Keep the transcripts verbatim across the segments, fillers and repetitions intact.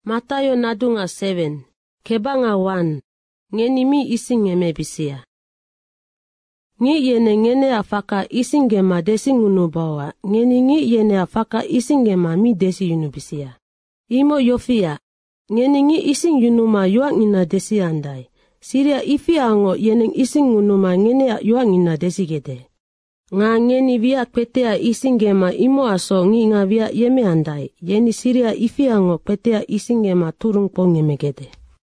Matayo nadunga seven, kebanga one, ngeni mi isingeme bisia. Ngi yene ngene afaka isingema desi ngunubawa, ngeni ngi yene afaka isingema mi desi yunubisia. Imo yofia, ngeni ngi ising yunuma yuak ngina desi andai. Siria ifi ango yeneng ising ngunuma ngene yuak ngina desi gede. Nga ngeni via kwetea isingema imo aso ngi nga via yeme andai. Yeni siria ifi ango kwetea isingema turung pongeme gede.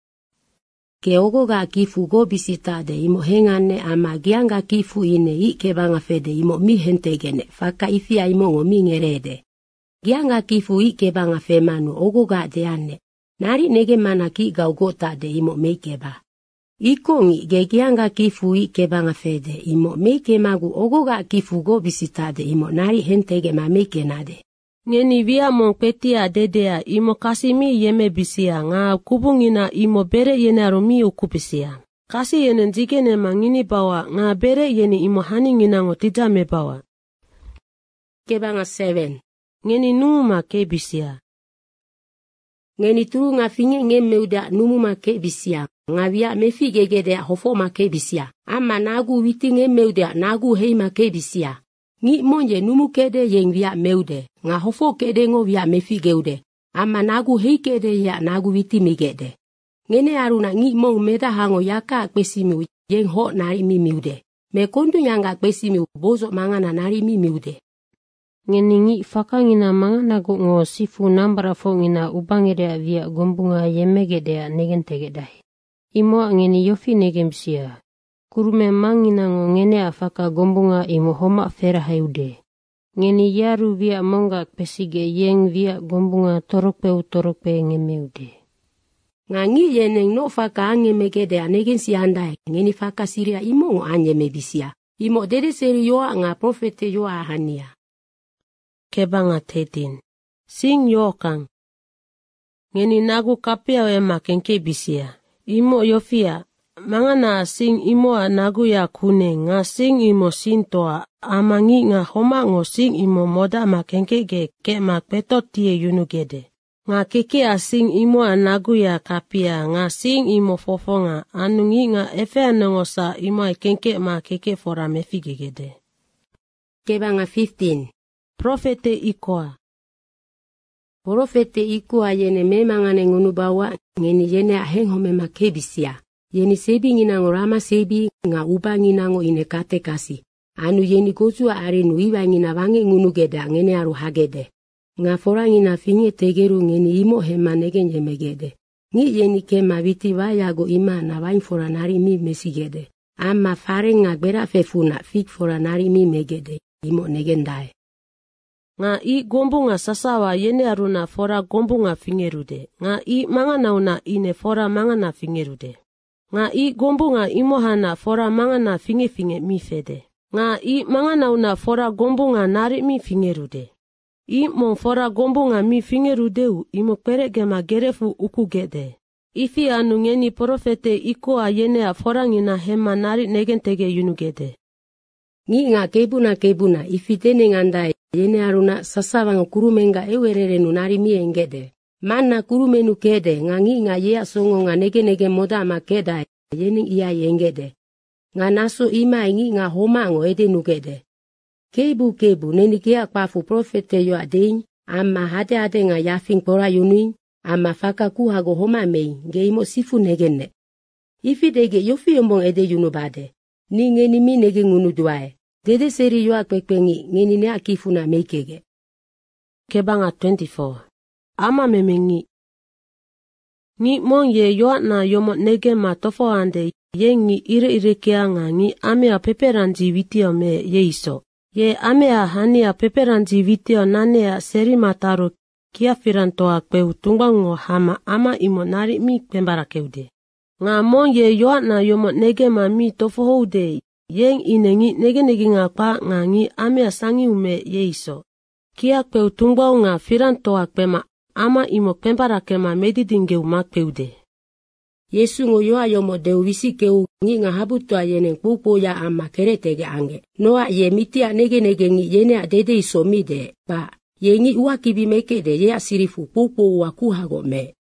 Ke ogo ga kifu go bisita de imo hengane ama gianga kifu ine i kebanga fede imo mi hentegene faka ifia imo ngo mi ngerede. Gianga kifu i kebanga femanu ogo ga deane. Nari nege mana ki gaugota de imo meikeba. Ikongi ge gianga kifu i kebanga fede imo meike magu ogo ga kifu go bisita de imo nari hentege ma meike nade. Ngeni via mongpetia dedea imo kasimi yeme bisia nga kubungina imo bere yene aromi ukupisia. Kasi yene nzigene mangini bawa nga bere yene imo hani ngina ngo tijame bawa. Kebanga seven. Ngeni numa ke bisia. Ngeni turu nga finge nge meuda numuma ke bisia. Nga via mefi gegede hofo ma ke bisia. Ama nagu witi nge meuda nagu hei ma ke bisia. Ngi monje numu kede yeng via meude, nga hofo kede ngo via mefi geude, ama nagu hei kede ya nagu witi migede. Ngene aruna ngi mong meda hango yaka akpesimi yeng ho nari mi miude. Me kondu nyanga akpesimi bozo mangana nari mi miude. Ngeni ngi fakangina mangana go ngo sifu nambara fongina ubangede via gombunga yemegede negentegedai. Imo ngeni yofi negemsia. Kurume mangina ngo ngene afaka gombunga imo homa fera heude. Ngeni yaru via monga pesige yeng via gombunga torokpe torokpe ngemeude. Ngangi yeneng no faka angemegede anegensi andai. Ngeni faka siria imo ngo anyeme bisia. Imo dede seri yoa nga profete yoa ahania. Kebanga thirteen. Sing yokang. Ngeni nagu kapia ema kenke bisia. Imo yofia. Mangana sing imo anagu ya kune nga sing imo sintoa amangi nga homa ngo sing imo moda makenkege ke makpeto tie yunugede. Nga keke a sing imo anagu ya kapia nga sing imo fofonga anungi nga efe anongosa imo ekenke makeke fora mefigegede. Kebanga fifteen. Profete ikoa. Profete ikoa yene memangane ngunubawa ngeni yene ahengome makebisia. Yeni sebi nginango rama sebi nga uba nginango ine kate kasi. Anu yeni gozu ari nuiwa ngina wange ngunugeda ngene aru hagede. Nga fora ngina finye tegeru ngeni imo hema nege nyemegede. Ngi yeni kema viti wayago ima na wain fora nari mi mesigede. Ama fare nga gbera fefuna fik fora nari mi megede. Imo negendae. Nga i gombunga sasawa yene aruna fora gombunga fingerude. Nga i manganauna ine fora mangana fingerude. Nga i gombunga imohana fora mangana finge finge mi fede. Nga i mangana una fora gombunga nari mi fingerude. I mon fora gombunga mi fingerudeu imo perege magerefu ukugede. Ifi anu ngeni profete iko ayene a fora ngina hema nari negentege yunugede. Ngi nga kebuna kebuna ifi tene ngandai yene aruna sasawanga kurumenga ewerere nunari mi engede. Mana kurumenu kede nga ngi nga yea songo nga nege nege moda ama keda yening iya yengede. Nga naso ima ingi nga homa ngo ede nugede. Kebu kebu neni kia kwafu profete yo adein ama hade hade nga yafing pora yunuin ama faka kuhago homa mei nge imo sifu negene. Ifi dege yofi yombong ede yunubade. Ni ngeni mi nege ngunu duae. Dede seri yo akpekpengi ngeni ne akifuna meikege. Kebanga twenty-four. Ama memengi. Ngi mong ye yoa na yomo nege ma tofo ande ye ngi ire ire kia nga ngi ame a peperanji vitio me ye iso. Ye ame a hani a peperanji vitio nane a seri mataru kia firantoa kweu tungbango hama ama imo nari mi pembara keude. Nga mong ye yoa na yomo nege ma mi tofo houde yeng inengi nege nege nga pa nga ngi ame a sangi ume ye iso. Kia kweu tungbao nga firantoa kwema ama imo pembara kema medidinge umakpeude. Yesu ngo yoa yomo deu visi keu ngi nga habutua yene pupo ya ama keretege ange. Noa ye mitia nege nege ngi yene adede isomide pa. Ye ngi uakibi mekede ye asirifu pupo uakuhago me.